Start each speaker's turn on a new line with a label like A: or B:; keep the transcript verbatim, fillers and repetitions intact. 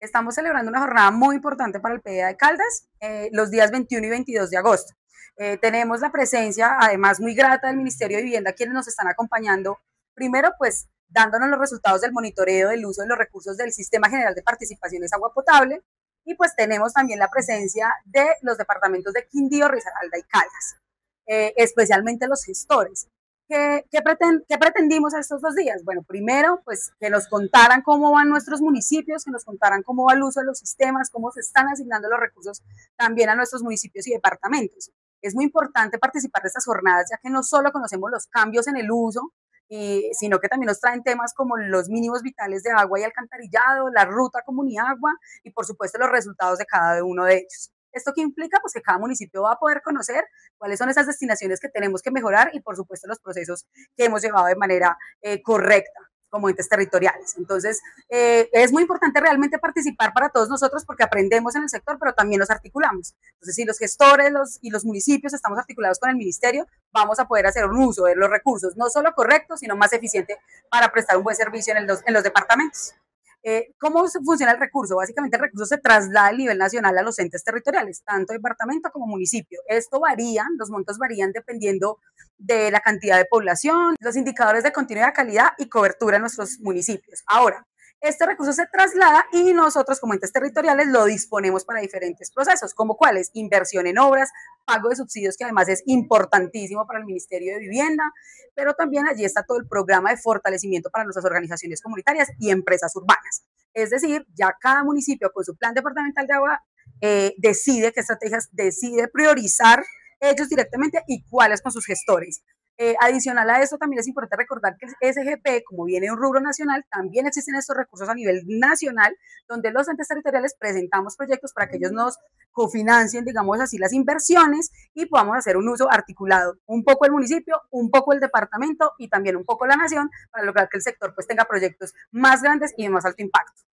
A: Estamos celebrando una jornada muy importante para el P D A de Caldas, eh, los días veintiuno y veintidós de agosto. Eh, tenemos la presencia, además muy grata, del Ministerio de Vivienda, quienes nos están acompañando, primero pues dándonos los resultados del monitoreo del uso de los recursos del Sistema General de Participaciones Agua Potable, y pues tenemos también la presencia de los departamentos de Quindío, Risaralda y Caldas, eh, especialmente los gestores. ¿Qué, qué, pretend, ¿Qué pretendimos estos dos días? Bueno, primero, pues que nos contaran cómo van nuestros municipios, que nos contaran cómo va el uso de los sistemas, cómo se están asignando los recursos también a nuestros municipios y departamentos. Es muy importante participar de estas jornadas, ya que no solo conocemos los cambios en el uso, y, sino que también nos traen temas como los mínimos vitales de agua y alcantarillado, la ruta Comuniagua y por supuesto los resultados de cada uno de ellos. ¿Esto qué implica? Pues que cada municipio va a poder conocer cuáles son esas destinaciones que tenemos que mejorar y por supuesto los procesos que hemos llevado de manera eh, correcta como entes territoriales. Entonces, eh, es muy importante realmente participar para todos nosotros porque aprendemos en el sector, pero también nos articulamos. Entonces, si los gestores los, y los municipios estamos articulados con el ministerio, vamos a poder hacer un uso de los recursos, no solo correcto, sino más eficiente para prestar un buen servicio en, el, en los departamentos. Eh, ¿Cómo funciona el recurso? Básicamente el recurso se traslada a nivel nacional a los entes territoriales, tanto departamento como municipio. Esto varía, los montos varían dependiendo de la cantidad de población, los indicadores de continuidad, calidad y cobertura en nuestros municipios. Ahora, este recurso se traslada y nosotros como entes territoriales lo disponemos para diferentes procesos, como cuáles: inversión en obras, pago de subsidios, que además es importantísimo para el Ministerio de Vivienda, pero también allí está todo el programa de fortalecimiento para nuestras organizaciones comunitarias y empresas urbanas. Es decir, ya cada municipio con su plan departamental de agua eh, decide qué estrategias, decide priorizar ellos directamente y cuáles con sus gestores. Eh, adicional a esto, también es importante recordar que el S G P, como viene de un rubro nacional, también existen estos recursos a nivel nacional, donde los entes territoriales presentamos proyectos para que ellos nos cofinancien, digamos así, las inversiones y podamos hacer un uso articulado, un poco el municipio, un poco el departamento y también un poco la nación, para lograr que el sector pues tenga proyectos más grandes y de más alto impacto.